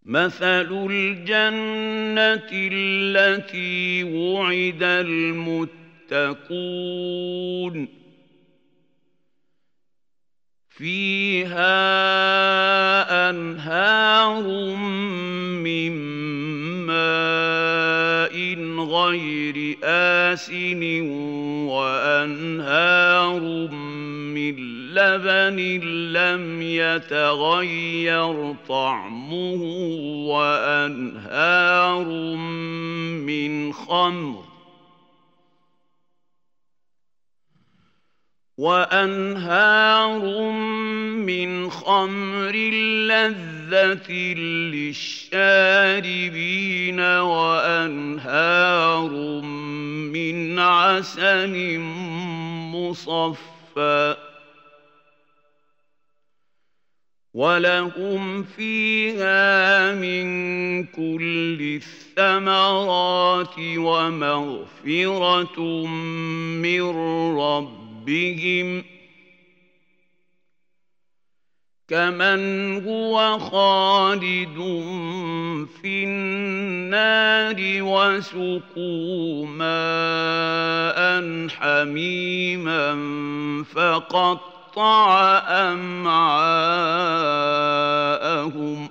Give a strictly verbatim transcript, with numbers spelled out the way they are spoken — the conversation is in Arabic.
مثل الجنة التي وعد المتقون فيها أنهار من ماء غير آسن وأنهار من لبن لم يتغير طعمه وأنهار من خمر وأنهار من خمر لذة للشاربين وأنهار من عسل مصفى ولهم فيها من كل الثمرات ومغفرة من ربهم كمن هو خالد في النار وسقوا ماء حميما فقطع أمعاءهم